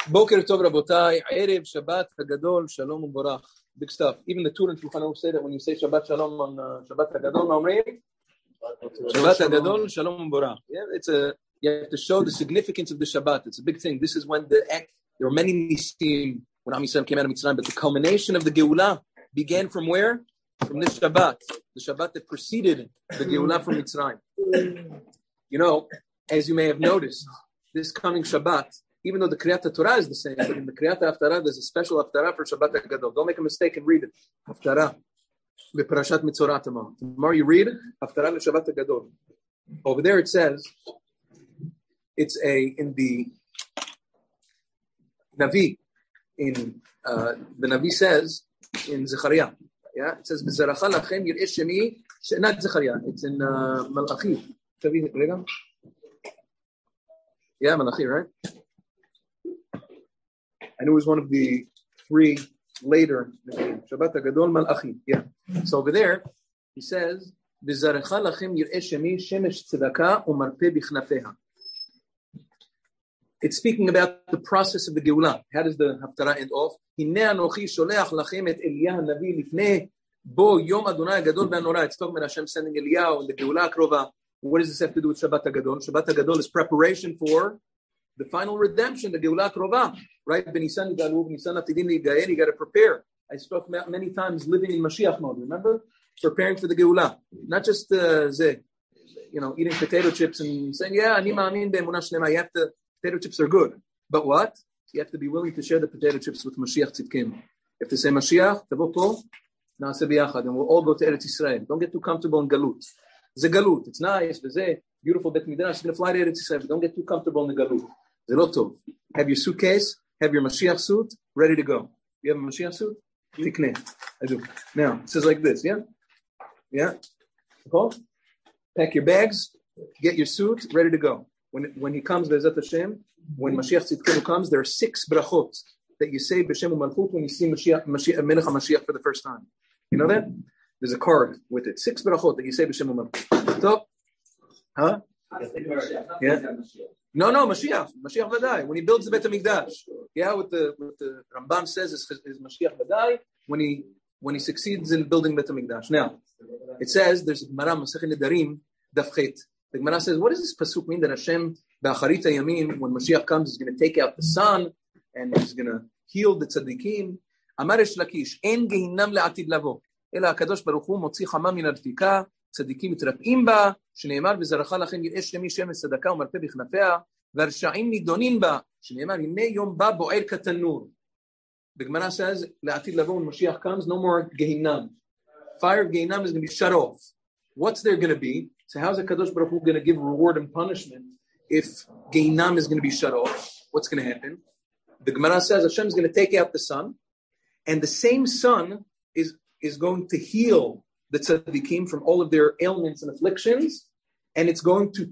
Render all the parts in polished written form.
Boker Tov Rabotai, Erev Shabbat Hagadol, Shalom U'Borach. Big stuff. Even the Tur and Shulchan Aruch say that when you say Shabbat Shalom on Shabbat Hagadol, Ma'omrim, Shabbat Hagadol, Shalom U'Borach. Yeah, you have to show the significance of the Shabbat. It's a big thing. This is when there were many Nisim when Am Yisrael came out of Mitzrayim, but the culmination of the Geulah began from where? From this Shabbat. The Shabbat that preceded the Geulah from Mitzrayim. You know, as you may have noticed, this coming Shabbat, even though the Kriyat Torah is the same, but in the Kriyat Haftarah, there's a special Haftarah for Shabbat HaGadol. Don't make a mistake and read it. Haftarah. Be'Parashat Mitzorah tomorrow. Tomorrow you read Haftarah Shabbat HaGadol. Over there it says, in the Navi, the Navi says, in Zechariah, yeah, it says, B'zaracha lachem yir'eh shemi, not Zechariah, it's in Malachi. Yeah, Malachi, right? And it was one of the three later Shabbat HaGadol Malachi. Yeah. So over there, he says, "V'zarecha lachem yir'eh shemi shemesh tzedakah u'marpeh bichnafeha." It's speaking about the process of the Geulah. How does the Haftarah end off? Hinei anochi sholeach lachem et Eliyah hanavi lifnei bo yom Adonai HaGadol v'hanora. It's talking about Hashem sending Eliyahu and the Geulah Krova. What does this have to do with Shabbat HaGadol? Shabbat HaGadol is preparation for the final redemption, the Geulah Krova, right? B'Nisan yigalu, b'Nisan atidim ligael. You got to prepare. I spoke about many times living in Mashiach mode. Remember, preparing for the Geulah, not just eating potato chips and saying, "Yeah, ani ma'amin be'emunah shlema." You have to. Potato chips are good, but what? You have to be willing to share the potato chips with Mashiach Tzidkim. You have to say, "Mashiach, tavo po, na'aseh biyachad," and we'll all go to Eretz Yisrael. Don't get too comfortable in Galut. It's a Galut. It's nice. Beautiful Bet Midrash. You're going to fly to Eretz Yisrael, but don't get too comfortable in the Galut. Zelotov. Have your suitcase, have your Mashiach suit ready to go. You have a Mashiach suit? Tikneh. I do. Now, it says like this, yeah? Yeah? Pack your bags, get your suit, ready to go. When he comes, Be'ezat Hashem, when Mashiach Tzidkenu comes, there are 6 brachot that you say B'Shem U'Malchut when you see Melech HaMashiach for the first time. You know that? There's a card with it. 6 brachot that you say B'Shem U'Malchut. So, huh? Yeah. No, Mashiach Vadai. When he builds the Bet HaMikdash, yeah, what the Rambam says is Mashiach Vadai when he succeeds in building Bet HaMikdash. Now, it says there's a Gemara Masechet Nedarim Daf Chet. The Gemara says, what does this pasuk mean that Hashem Ba'acharit HaYamim, when Mashiach comes, is going to take out the sun and he's going to heal the tzaddikim? Amar Resh Lakish, En gehinam le'atid lavo, ela HaKadosh Baruch Hu motzi chama min adfika. צדיקים מתרפאים בה, שנאמר וזרחה לכם יראה שמי שמש צדקה ומרפא בכנפיה, והרשעים נידונים בה, שנאמר הנה יום בא בוער כתנור. The Gemara says, לעתיד לבוא when Mashiach comes, no more Gehinam. Fire of Gehinam is going to be shut off. What's there going to be? So how's the Kadosh Baruch Hu going to give reward and punishment if Gehinam is going to be shut off? What's going to happen? The Gemara says Hashem is going to take out the sun, and the same sun is going to heal the tzaddikim from all of their ailments and afflictions, and it's going to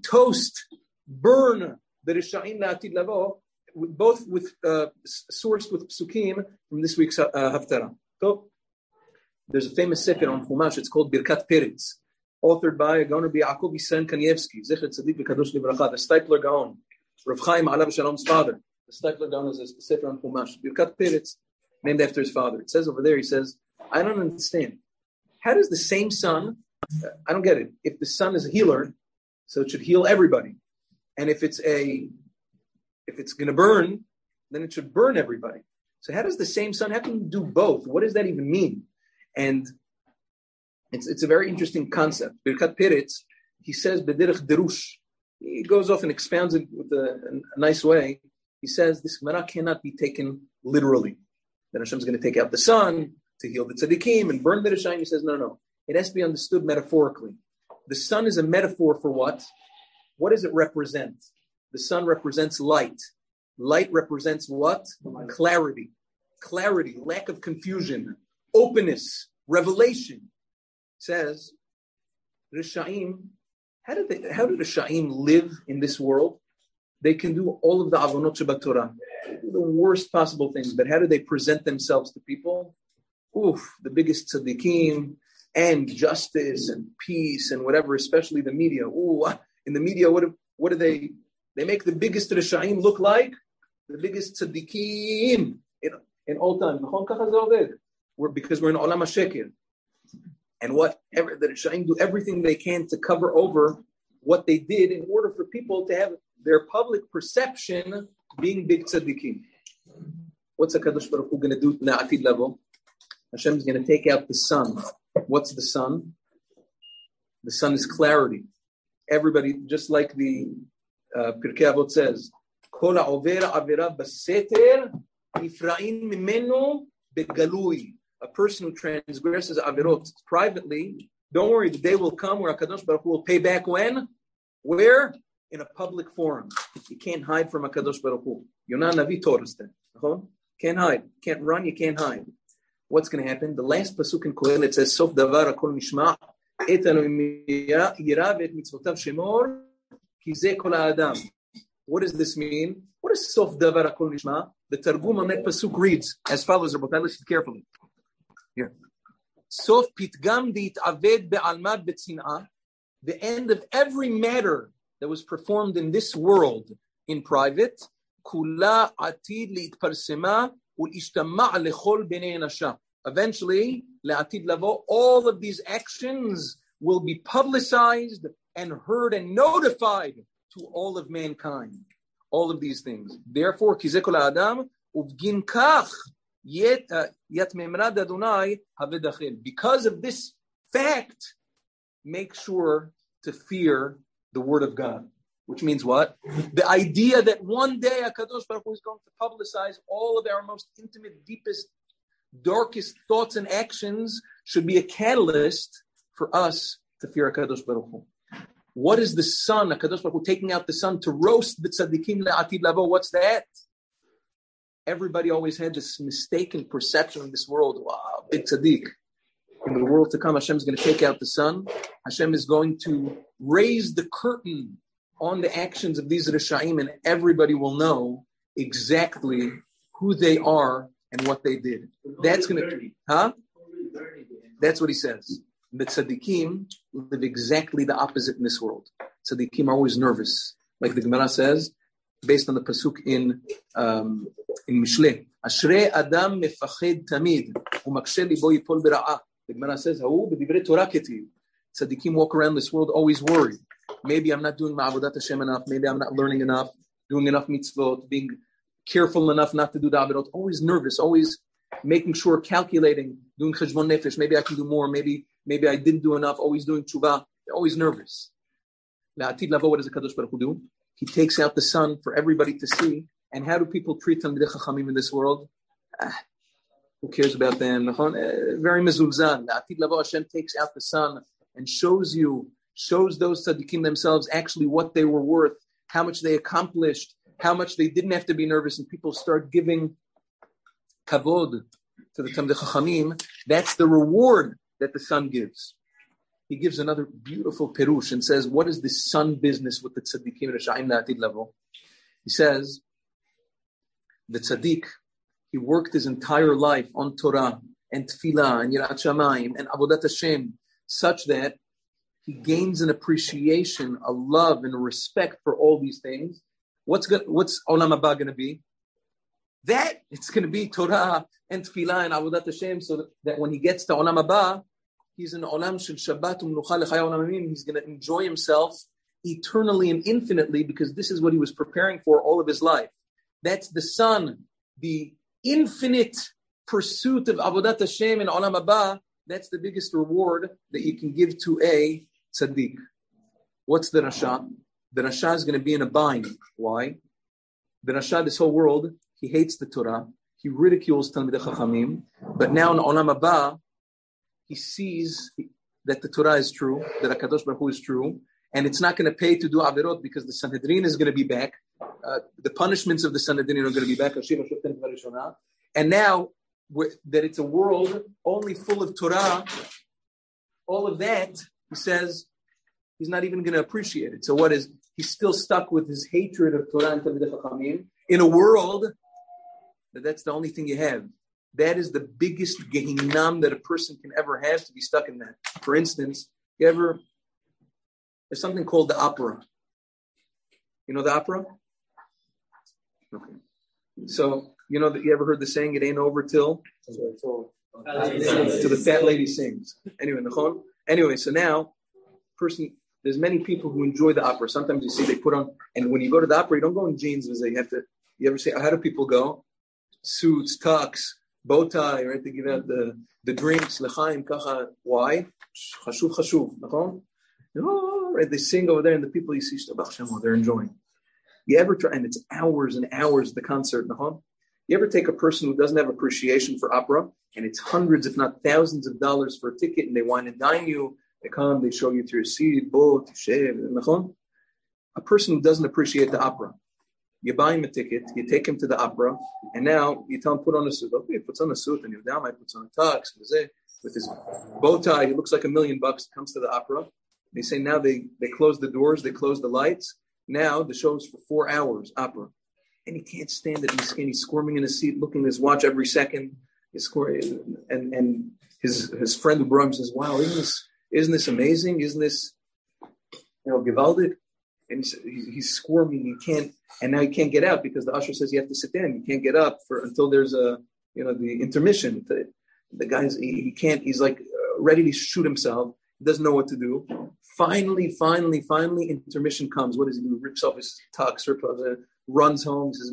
burn the Risha'im la'atid lavo, both sourced with psukim from this week's Haftarah. So, there's a famous sefer on Chumash, it's called Birkat Peretz, authored by Gaon Rabbi Yaakov Yisrael Kanievsky, Zecher Tzadik V'Kadosh Livracha, the Steipler Gaon, Rav Chaim Alav Shalom's father. The Steipler Gaon is a sefer on Chumash, Birkat Peretz, named after his father. It says over there, he says, I don't understand. How does the same sun, I don't get it. If the sun is a healer, so it should heal everybody. And if it's going to burn, then it should burn everybody. So how does the same sun, how can you do both? What does that even mean? And it's a very interesting concept. Birkat Peretz, he says, B'derech Derush. He goes off and expounds it with a nice way. He says, this Gemara cannot be taken literally. That Hashem's going to take out the sun to heal the tzaddikim and burn the Rishayim. He says, no. It has to be understood metaphorically. The sun is a metaphor for what? What does it represent? The sun represents light. Light represents what? Clarity. Clarity, lack of confusion, openness, revelation. It says, Rishayim, how do Rishayim live in this world? They can do all of the avonot shebat Torah, the worst possible things, but how do they present themselves to people? The biggest tzaddikim and justice and peace and whatever, especially the media. In the media, what do they make the biggest Rishayim look like? the biggest tzaddikim in all time. Because we're in Olam HaSheker. And whatever the Rishaim do everything they can to cover over what they did in order for people to have their public perception being big tzaddikim. What's HaKadosh Baruch Hu going to do in the Atid level? Hashem is going to take out the sun. What's the sun? The sun is clarity. Everybody, just like the Pirkei Avot says, Kol ha'over avera b'seter nifra'in mimenu begalui. A person who transgresses averot privately, don't worry, the day will come where HaKadosh Baruch Hu will pay back when? Where? In a public forum. You can't hide from HaKadosh Baruch Hu. Yonah Navi taught us that. Can't hide. Can't run, you can't hide. What's going to happen? The last pasuk in Kohelet, it says, Sof davar hakol nishma, et Elohim yira ve'et mitzvotav shemor, ki zeh kol ha'adam. What does this mean? What is Sof davar hakol nishma? The Targum on that pasuk reads as follows, Rabotai, listen carefully. Here. Sof pitgam di'itaved be'almad be'tzin'ah. The end of every matter that was performed in this world in private, kula atid li'itparsema ul'ishtama' lechol b'nei enasha. Eventually, le'atid lavo, all of these actions will be publicized and heard and notified to all of mankind. All of these things. Therefore, ki zeh kol ha'adam uvgin kach because of this fact, make sure to fear the word of God. Which means what? The idea that one day HaKadosh Baruch Hu is going to publicize all of our most intimate, deepest, darkest thoughts and actions should be a catalyst for us to fear HaKadosh Baruch Hu. What is the sun? HaKadosh Baruch Hu taking out the sun to roast the tzaddikim le'atid lavo. What's that? Everybody always had this mistaken perception of this world. Wow, big tzaddik. In the world to come, Hashem is going to take out the sun. Hashem is going to raise the curtain on the actions of these Rishaim, and everybody will know exactly who they are and what they did. That's going to, That's what he says. The tzaddikim live exactly the opposite in this world. Tzaddikim are always nervous. Like the Gemara says, based on the pasuk in Mishlei, Ashrei Adam mefached tamid umakshe libo yipol bera'ah. The Gemara says, Ha'u b'divrei Torah ketiv. Tzaddikim walk around this world always worried. Maybe I'm not doing ma'avodat Hashem enough. Maybe I'm not learning enough, doing enough mitzvot, being careful enough not to do the avirot. Always nervous, always making sure, calculating, doing cheshbon nefesh. Maybe I can do more. Maybe I didn't do enough. Always doing tshuva. Always nervous. La'atid lavo, what does the Kadosh Baruch Hu do? He takes out the sun for everybody to see. And how do people treat Talmidei Chachamim in this world? Who cares about them? Very mezulzan. La'atid lavo, Hashem takes out the sun and shows those tzaddikim themselves actually what they were worth, how much they accomplished, how much they didn't have to be nervous, and people start giving kavod to the Talmidei Chachamim. That's the reward that the sun gives. He gives another beautiful perush and says, what is this sun business with the tzaddikim Rishaim La'atid level? He says, the tzaddik, he worked his entire life on Torah and Tefillah and Yirat Shamayim and Avodat Hashem, such that he gains an appreciation, a love, and a respect for all these things. What's Olam Haba going to be? That it's going to be Torah and Tefillah and Avodat Hashem, so that when he gets to Olam Haba, he's in Olam Shel Shabbat U'Menucha L'Chaya Olamim. He's going to enjoy himself eternally and infinitely because this is what he was preparing for all of his life. That's the sun, the infinite pursuit of Avodat Hashem and Olam Haba. That's the biggest reward that you can give to a tzaddik. What's the Rasha? The Rasha is going to be in a bind. Why? The Rasha, this whole world, he hates the Torah. He ridicules Talmidei Chachamim. But now in Olam Haba, he sees that the Torah is true, that HaKadosh Baruch Hu is true, and it's not going to pay to do Averot because the Sanhedrin is going to be back. The punishments of the Sanhedrin are going to be back. And now that it's a world only full of Torah, all of that, he says, he's not even going to appreciate it. So what is, he's still stuck with his hatred of Torah and Talmidei Chachamim in a world that's the only thing you have. That is the biggest gehinam that a person can ever have, to be stuck in that. For instance, there's something called the opera. You know the opera? Okay. So, you ever heard the saying, it ain't over till the fat lady sings. Anyway, so now, there's many people who enjoy the opera. Sometimes you see they put on, and when you go to the opera, you don't go in jeans. You ever say, how do people go? Suits, tux, bow tie, right? They give out the drinks, l'chaim, kacha. Why? Chashuv, right? They sing over there, and the people you see, they're enjoying. You ever try, and it's hours and hours the concert, You ever take a person who doesn't have appreciation for opera, and it's hundreds, if not thousands of dollars for a ticket, and they wine and dine you, they come, they show you to your seat, boat, shave, a person who doesn't appreciate the opera, you buy him a ticket, you take him to the opera, and now you tell him put on a suit. Okay, he puts on a suit, and he puts on a tux, with his bow tie, he looks like $1 million, comes to the opera. They say now they close the doors, they close the lights. Now the show's for 4 hours, opera. And he can't stand it. He's squirming in his seat, looking at his watch every second. And his friend who brought him says, wow, isn't this amazing? Isn't this, gewaldig? And he's squirming. And now he can't get out because the usher says you have to sit down. You can't get up until there's the intermission. The guy's, he can't, he's like ready to shoot himself. He doesn't know what to do. Finally, intermission comes. What does he do? Rips off his tux, runs home, says,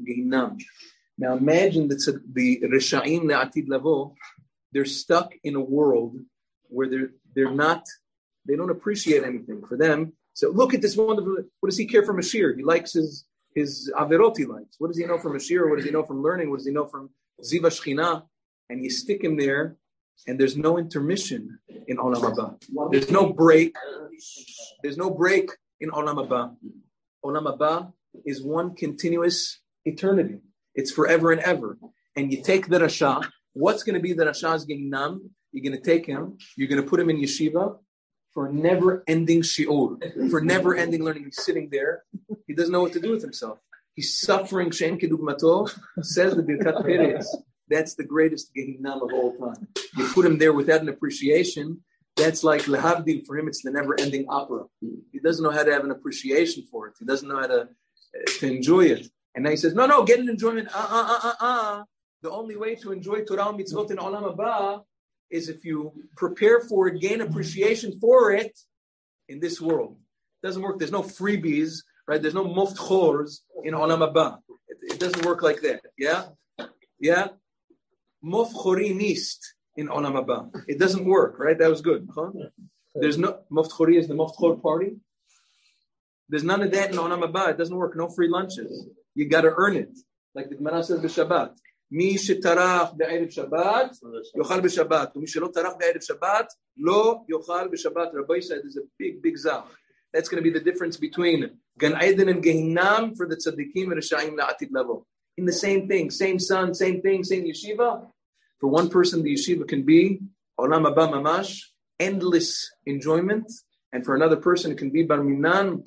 now imagine that the Risha'im Le'atid Lavo, they're stuck in a world where they don't appreciate anything. For them, so look at this wonderful, what does he care for Mashiach? He likes his Averot he likes. What does he know from Mashiach? What does he know from learning? What does he know from Ziva Shechina? And you stick him there, and there's no intermission in Olam Haba. There's no break. There's no break in Olam Haba. Olam Haba is one continuous eternity. It's forever and ever. And you take the Rasha. What's going to be the Rasha's Gehinam? You're going to take him. You're going to put him in yeshiva for never-ending shi'ur, for never-ending learning. He's sitting there. He doesn't know what to do with himself. He's suffering. She'en kedugmato, says the Birkat Peretz. That's the greatest Gehinam of all time. You put him there without an appreciation. That's like lehavdil. For him, it's the never-ending opera. He doesn't know how to have an appreciation for it. He doesn't know how to enjoy it. And now he says, no, get an enjoyment. The only way to enjoy Torah and mitzvot in Olam Haba is if you prepare for it, gain appreciation for it in this world. It doesn't work. There's no freebies, right? There's no moftchors in Olam Haba. It doesn't work like that. Yeah? Moftchori nist in Olam Haba. It doesn't work, right? That was good. Huh? There's no, moftchori is the moftchor party. There's none of that in Olam Haba. It doesn't work. No free lunches. You got to earn it. Like the Gemara says b'Shabbat. Mi shetarach be'erev Shabbat, yochal b'Shabbat. Mi shelo tarach be'erev Shabbat, lo yochal b'Shabbat. Rabbi said there's a big zach. That's going to be the difference between Gan Eden and Gehinam for the tzaddikim and Risha'im la'atid level. In the same thing, same sun, same thing, same yeshiva. For one person, the yeshiva can be Olam Haba mamash, endless enjoyment. And for another person, it can be Bar Minan,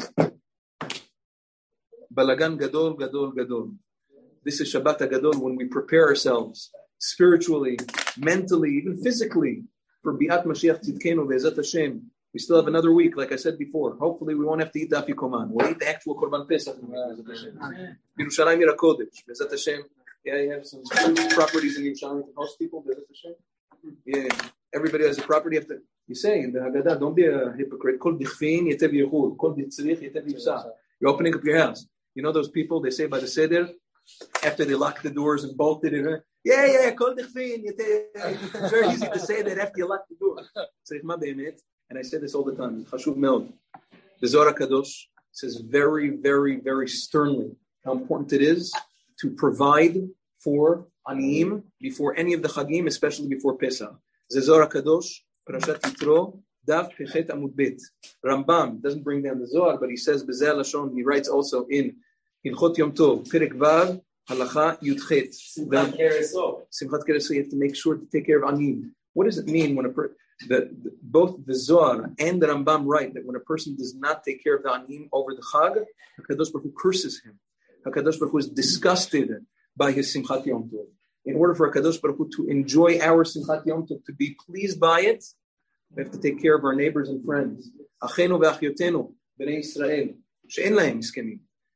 Balagan Gadol. This is Shabbat HaGadol when we prepare ourselves spiritually, mentally, even physically for Bi'at Mashiach Tzidkenu Ve'ezat Hashem. We still have another week, like I said before. Hopefully we won't have to eat the Afikoman. We'll eat the actual Korban Pesach. Yerushalayim Ira Kodesh. Ve'ezat Hashem. Yeah, you have some properties in Yerushalayim to host people. Ve'ezat Hashem. Yeah, everybody has a property. You say in the Haggadah, don't be a hypocrite. Kol dichfin yetev yechud. Kol ditzrich yetev yifsah. You're opening up your house. You know those people, they say by the Seder, after they lock the doors and bolted it, kol dichfin. It's very easy to say that after you lock the door. And I say this all the time. Chashuv meod. The Zohar HaKadosh says very, very, very sternly how important it is to provide for Aniyim before any of the Chagim, especially before Pesach. The Zohar HaKadosh, Parashat Yitro, Daf Pechet Amud Bet. Rambam doesn't bring down the Zohar, but he says Bezeh Lashon. He writes also in Hilchot Yom Tov, Perek Vav, Halacha Yudchet. Simchat Kereso. You have to make sure to take care of Aniyim. What does it mean when both the Zohar and the Rambam write that when a person does not take care of the Aniyim over the Chag, HaKadosh Baruch Hu curses him. HaKadosh Baruch Hu is disgusted by his Simchat Yom Tov. In order for HaKadosh Baruch Hu to enjoy our Simchat Yom Tov, to be pleased by it, we have to take care of our neighbors and friends. Achenu ve'achyotenu, b'nei Yisrael, she'en lahem miskenim.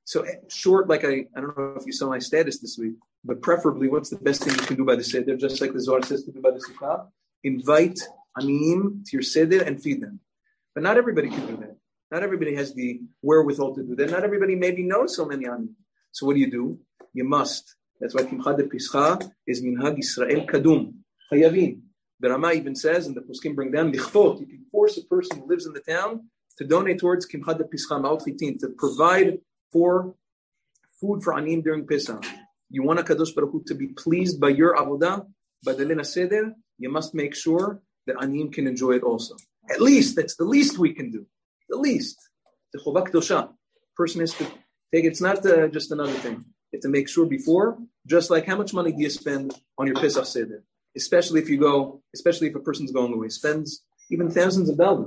So short, like I don't know if you saw my status this week, but preferably, what's the best thing you can do by the Seder? Just like the Zohar says to do by the Sukkah, invite Aniyim to your Seder and feed them. But not everybody can do that. Not everybody has the wherewithal to do that. Not everybody maybe knows so many Aniyim. So what do? You must. That's why Kimcha de Pischa is Minhag Yisrael Kadum. Chayavim. The Rama even says, and the Poskim bring down, Lichvot, you can force a person who lives in the town to donate towards Kimcha de Pischa, Ma'ot Chitin, to provide for food for Aniyim during Pesach. You want a Kadosh Baruch Hu to be pleased by your avodah, by the Lina Seder, you must make sure that Aniyim can enjoy it also. At least, that's the least we can do. The least. The Chovah Kedosha. Person has to take it. It's not just another thing. It's to make sure before, just like how much money do you spend on your Pesach Seder? Especially if a person's going away. Spends even thousands of dollars.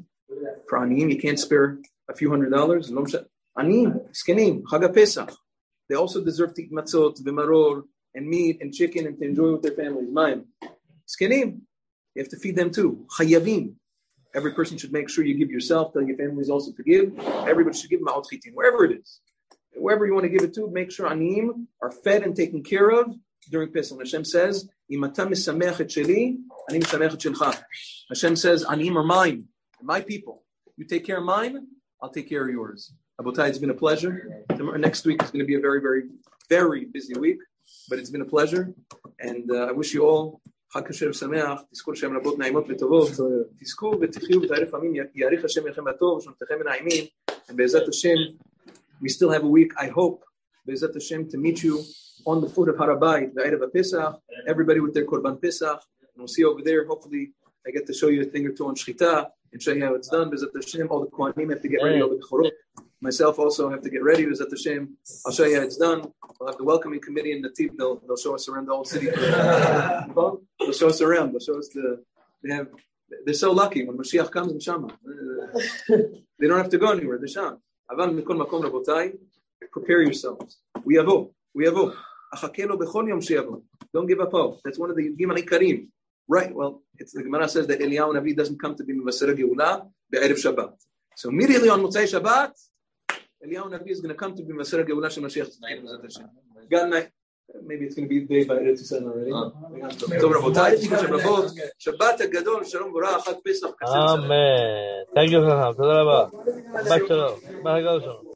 For Aniyim, you can't spare a few $100s. Aniyim, Skenim, Chag Pesach. They also deserve to eat matzot, v'maror, and meat, and chicken, and to enjoy with their families. Mine. Skenim, you have to feed them too. Chayavim. Every person should make sure you give yourself, tell your families also to give. Everybody should give ma'ot chitin, wherever it is. Wherever you want to give it to, make sure Aniyim are fed and taken care of during Pesach. Hashem says, Imata misamech et sheli, ani misamech et shelcha. Hashem says, Aniyim are mine, my people. You take care of mine, I'll take care of yours. Abotai, it's been a pleasure. Next week is going to be a very, very, very busy week, but it's been a pleasure. And I wish you all חג כשר ושמח, תזכו לשם רבות נעימות וטובות, תזכו ותחיו ותערף עמים, יאריך השם לכם הטוב, ושנותיכם ונעימים, and בעזרת השם, we still have a week, I hope, בעזרת השם, to meet you on the foot of Har HaBayit, the Eid of Pesach, everybody with their Korban Pesach, and we'll see over there, hopefully, I get to show you a thing or two on Shchita, and show you how it's done, בעזרת השם, all the Kohanim have to get ready over the Chorot, myself also have to get ready, בעזרת השם, I'll show you how it's done, we'll have the welcoming committee in Nativ, they'll show us around the whole city. They'll show us around. They'll show us they're so lucky when Mashiach comes in Shama. They don't have to go anywhere. They're Sham. Aval mikol makom rabotai. Prepare yourselves. We avo. Achakelo bechol yom she'avo. Don't give up hope. That's one of the Yigim Anikarim. Right. Well, the Gemara says that Eliyahu Navi doesn't come to be Mevasera Geula be'erev Shabbat. So immediately on Motzei Shabbat, Eliyahu Navi is going to come to be Mevasera Geula shel Mashiach. God night. Maybe it's going to be the day by Eretz Yisrael already. טוב רבותיי, שבת הגדול, שלום וברכה, חג פסח. אמן. תודה רבה. שבת שלום.